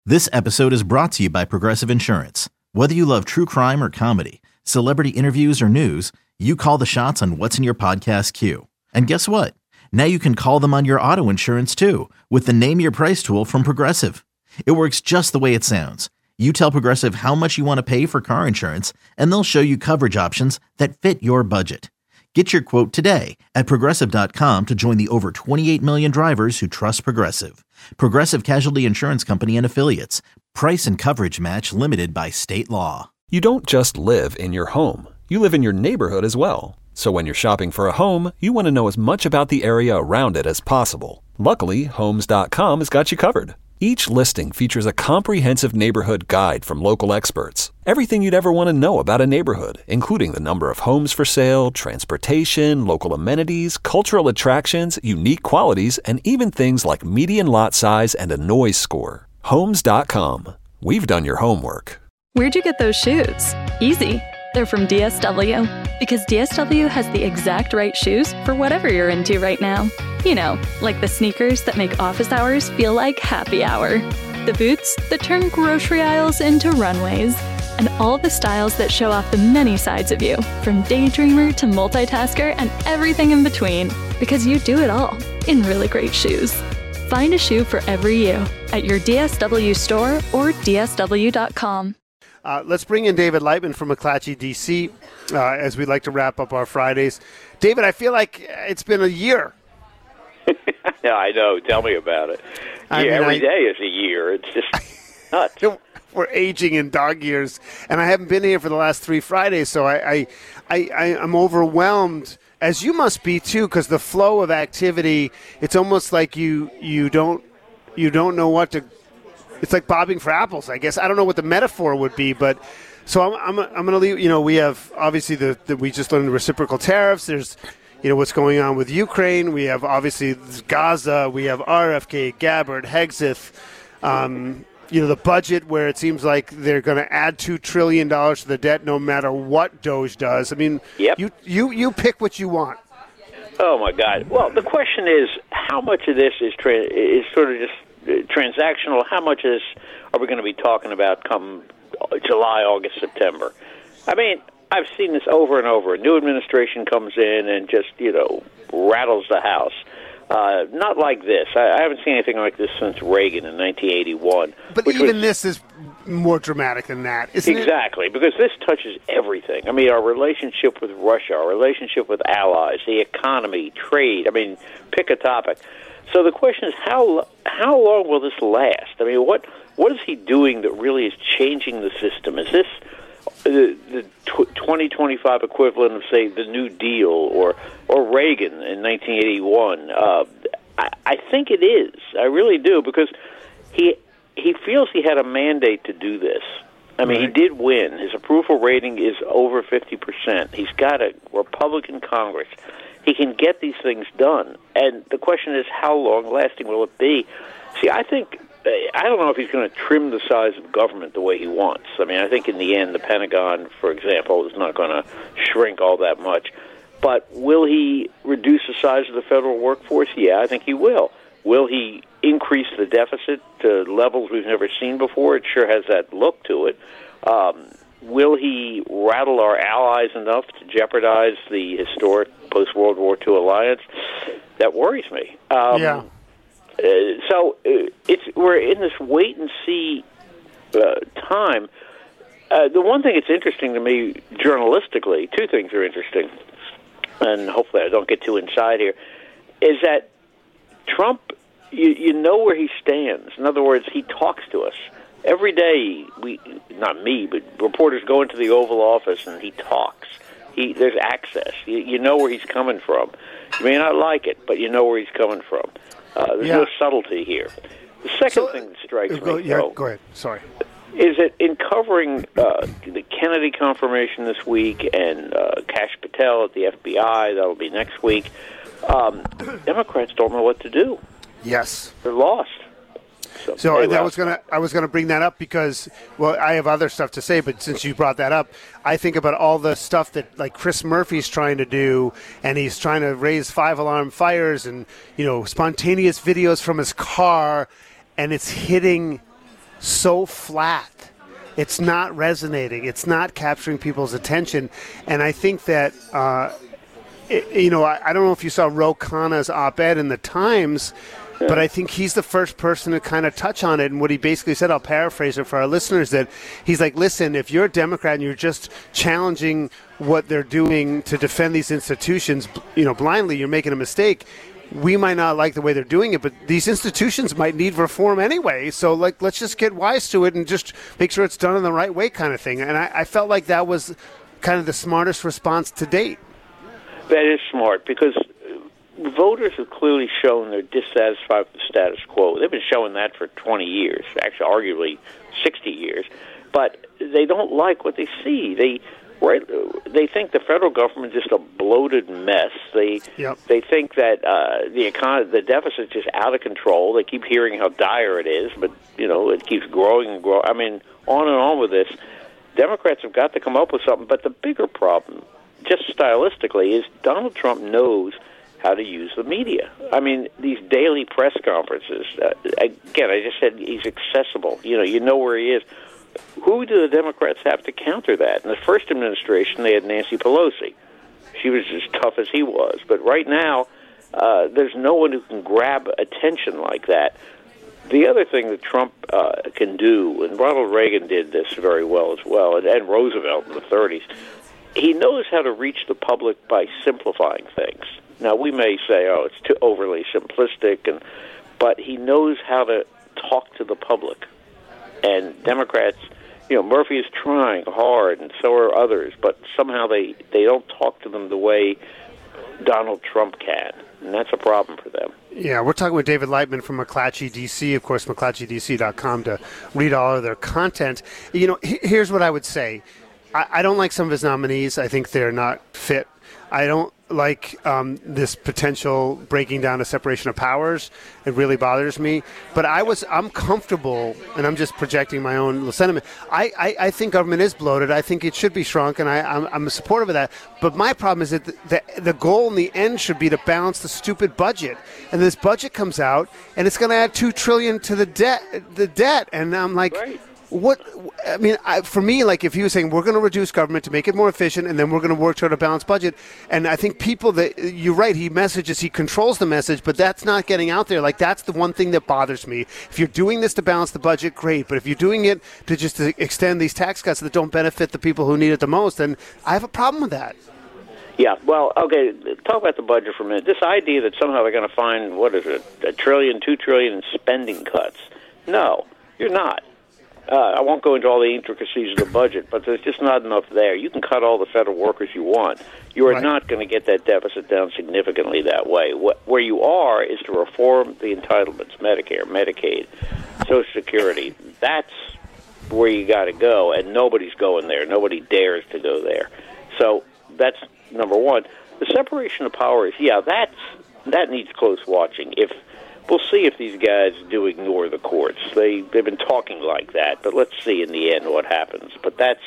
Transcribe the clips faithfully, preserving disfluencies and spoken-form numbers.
This episode is brought to you by Progressive Insurance. Whether you love true crime or comedy, celebrity interviews or news, you call the shots on what's in your podcast queue. And guess what? Now you can call them on your auto insurance too with the Name Your Price tool from Progressive. It works just the way it sounds. You tell Progressive how much you want to pay for car insurance, and they'll show you coverage options that fit your budget. Get your quote today at Progressive dot com to join the over twenty-eight million drivers who trust Progressive. Progressive Casualty Insurance Company and Affiliates. Price and coverage match limited by state law. You don't just live in your home. You live in your neighborhood as well. So when you're shopping for a home, you want to know as much about the area around it as possible. Luckily, Homes dot com has got you covered. Each listing features a comprehensive neighborhood guide from local experts. Everything you'd ever want to know about a neighborhood, including the number of homes for sale, transportation, local amenities, cultural attractions, unique qualities, and even things like median lot size and a noise score. Homes dot com. We've done your homework. Where'd you get those shoes? Easy. They're from D S W. Because D S W has the exact right shoes for whatever you're into right now. You know, like the sneakers that make office hours feel like happy hour. The boots that turn grocery aisles into runways. And all the styles that show off the many sides of you, from daydreamer to multitasker and everything in between. Because you do it all in really great shoes. Find a shoe for every you at your D S W store or D S W dot com. Uh, let's bring in David Lightman from McClatchy, D C, uh, as we like to wrap up our Fridays. David, I feel like it's been a year. Yeah, I know. Tell me about it. I yeah, mean, every I, day is a year. It's just nuts. We're aging in dog years, and I haven't been here for the last three Fridays, so I, I, I, I I'm overwhelmed, as you must be too, because the flow of activity. It's almost like you you don't you don't know what to. It's like bobbing for apples, I guess. I don't know what the metaphor would be, but so I'm I'm, I'm going to leave. You know, we have obviously the, the we just learned the reciprocal tariffs. There's you know what's going on with Ukraine. We have obviously Gaza. We have R F K, Gabbard, Hegseth. Um, you know, the budget where it seems like they're going to add two trillion dollars to the debt no matter what Doge does. I mean, yep. you you you pick what you want. Oh my God! Well, the question is, how much of this is tra- is sort of just transactional? How much is are we going to be talking about come July, August, September? I mean, I've seen this over and over. A new administration comes in and just, you know, rattles the house. Uh, not like this. I, I haven't seen anything like this since Reagan in nineteen eighty-one. But even was, this is more dramatic than that, isn't exactly, it? Exactly, because this touches everything. I mean, our relationship with Russia, our relationship with allies, the economy, trade. I mean, pick a topic. So the question is, how how long will this last? I mean, what what is he doing that really is changing the system? Is this the, the twenty twenty-five equivalent of, say, the New Deal or or Reagan in nineteen eighty-one? Uh, I, I think it is. I really do, because he he feels he had a mandate to do this. I mean, right. He did win. His approval rating is over fifty percent. He's got a Republican Congress. He can get these things done. And the question is, how long-lasting will it be? See, I think, I don't know if he's going to trim the size of government the way he wants. I mean, I think in the end, the Pentagon, for example, is not going to shrink all that much. But will he reduce the size of the federal workforce? Yeah, I think he will. Will he increase the deficit to levels we've never seen before? It sure has that look to it. Um, will he rattle our allies enough to jeopardize the historic post-World War Two alliance? That worries me. Um, yeah. Uh, so uh, it's we're in this wait-and-see uh, time. Uh, the one thing that's interesting to me journalistically, two things are interesting, and hopefully I don't get too inside here, is that Trump, you, you know where he stands. In other words, he talks to us. Every day, we not me, but reporters go into the Oval Office and he talks. He, there's access. You, you know where he's coming from. You may not like it, but you know where he's coming from. Uh, there's yeah. no subtlety here. The second so, thing that strikes go, me, yeah, though, go ahead. Sorry, is that in covering uh, the Kennedy confirmation this week and uh, Kash Patel at the F B I, that'll be next week, um, Democrats don't know what to do. Yes. They're lost. So, so anyway, that was gonna, I was going to bring that up because, well, I have other stuff to say, but since you brought that up, I think about all the stuff that, like, Chris Murphy's trying to do, and he's trying to raise five-alarm fires and, you know, spontaneous videos from his car, and it's hitting so flat. It's not resonating. It's not capturing people's attention. And I think that, uh, it, you know, I, I don't know if you saw Ro Khanna's op-ed in the Times, but I think he's the first person to kind of touch on it. And what he basically said, I'll paraphrase it for our listeners, that he's like, listen, if you're a Democrat and you're just challenging what they're doing to defend these institutions, you know, blindly, you're making a mistake. We might not like the way they're doing it, but these institutions might need reform anyway. So, like, let's just get wise to it and just make sure it's done in the right way kind of thing. And I, I felt like that was kind of the smartest response to date. That is smart, because voters have clearly shown they're dissatisfied with the status quo. They've been showing that for twenty years, actually arguably sixty years. But they don't like what they see. They right, they think the federal government is just a bloated mess. They yep. they think that uh, the economy, the deficit is just out of control. They keep hearing how dire it is, but you know it keeps growing and growing. I mean, on and on with this. Democrats have got to come up with something. But the bigger problem, just stylistically, is Donald Trump knows how to use the media. I mean, these daily press conferences, uh, again, I just said he's accessible. You know, you know where he is. Who do the Democrats have to counter that? In the first administration, they had Nancy Pelosi. She was as tough as he was. But right now, uh, there's no one who can grab attention like that. The other thing that Trump uh, can do, and Ronald Reagan did this very well as well, and, and Roosevelt in the thirties, he knows how to reach the public by simplifying things. Now, we may say, oh, it's too overly simplistic, and but he knows how to talk to the public. And Democrats, you know, Murphy is trying hard, and so are others, but somehow they, they don't talk to them the way Donald Trump can, and that's a problem for them. Yeah, we're talking with David Lightman from McClatchy D C, of course, McClatchy D C dot com to read all of their content. You know, here's what I would say. I, I don't like some of his nominees. I think they're not fit. I don't like um, this potential breaking down of separation of powers. It really bothers me. But I was, I'm comfortable, and I'm just projecting my own little sentiment. I, I, I think government is bloated. I think it should be shrunk, and I, I'm, I'm supportive of that. But my problem is that the, the, the goal in the end should be to balance the stupid budget. And this budget comes out, and it's going to add two trillion dollars to the debt. The debt, and I'm like. Right. What I mean, I, for me, like if he was saying we're going to reduce government to make it more efficient, and then we're going to work toward a balanced budget, and I think people that you're right, he messages, he controls the message, but that's not getting out there. Like that's the one thing that bothers me. If you're doing this to balance the budget, great, but if you're doing it to just to extend these tax cuts that don't benefit the people who need it the most, then I have a problem with that. Yeah, well, okay, talk about the budget for a minute. This idea that somehow they're going to find, what is it, a trillion, two trillion in spending cuts. No, you're not. Uh, I won't go into all the intricacies of the budget, but there's just not enough there. You can cut all the federal workers you want. You are right. not going to get that deficit down significantly that way. What, where you are is to reform the entitlements, Medicare, Medicaid, Social Security. That's where you got to go, and nobody's going there. Nobody dares to go there. So that's number one. The separation of powers, yeah, that's that needs close watching. If We'll see if these guys do ignore the courts. They, they've been talking like that, but let's see in the end what happens. But that's,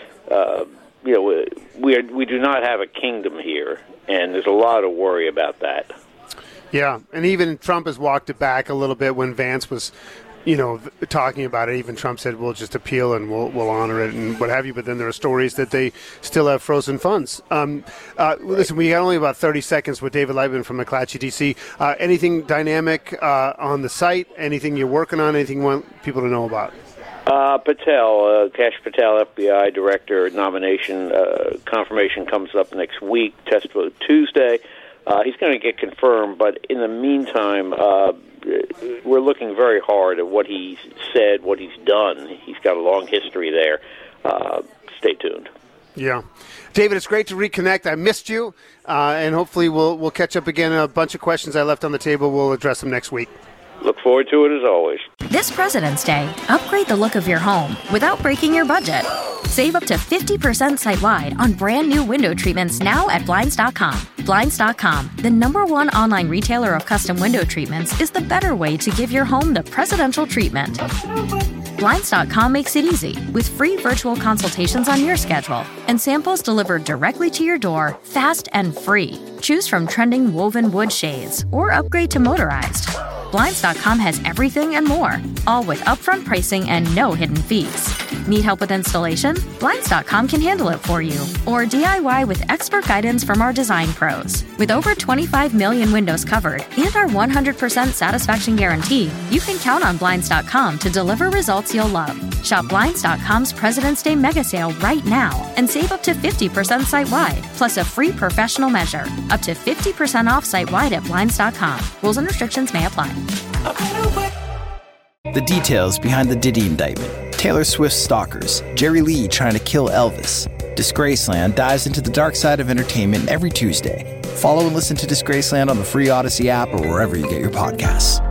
uh, you know, we, are, we do not have a kingdom here, and there's a lot of worry about that. Yeah, and even Trump has walked it back a little bit when Vance was, you know, talking about it. Even Trump said, we'll just appeal and we'll we'll honor it and what have you. But then there are stories that they still have frozen funds. Um, uh, right. Listen, we got only about thirty seconds with David Lightman from McClatchy D C. Uh, anything dynamic uh, on the site? Anything you're working on? Anything you want people to know about? Uh, Patel, uh, Kash Patel, F B I director, nomination uh, confirmation comes up next week. Test vote Tuesday. Uh, he's going to get confirmed, but in the meantime, uh, we're looking very hard at what he's said, what he's done. He's got a long history there. Uh, stay tuned. Yeah. David, it's great to reconnect. I missed you, uh, and hopefully we'll we'll catch up again. A bunch of questions I left on the table. We'll address them next week. Look forward to it as always. This President's Day, upgrade the look of your home without breaking your budget. Save up to fifty percent site-wide on brand new window treatments now at Blinds dot com. Blinds dot com, the number one online retailer of custom window treatments, is the better way to give your home the presidential treatment. Blinds dot com makes it easy with free virtual consultations on your schedule and samples delivered directly to your door, fast and free. Choose from trending woven wood shades or upgrade to motorized. Blinds dot com has everything and more, all with upfront pricing and no hidden fees. Need help with installation? Blinds dot com can handle it for you. Or D I Y with expert guidance from our design pros. With over twenty-five million windows covered and our one hundred percent satisfaction guarantee, you can count on Blinds dot com to deliver results you'll love. Shop Blinds dot com's President's Day mega sale right now and save up to fifty percent site-wide, plus a free professional measure. Up to fifty percent off site-wide at Blinds dot com. Rules and restrictions may apply. The details behind the Diddy indictment, Taylor Swift's stalkers, Jerry Lee trying to kill Elvis. Disgraceland dives into the dark side of entertainment every Tuesday. Follow and listen to Disgraceland on the free Odyssey app or wherever you get your podcasts.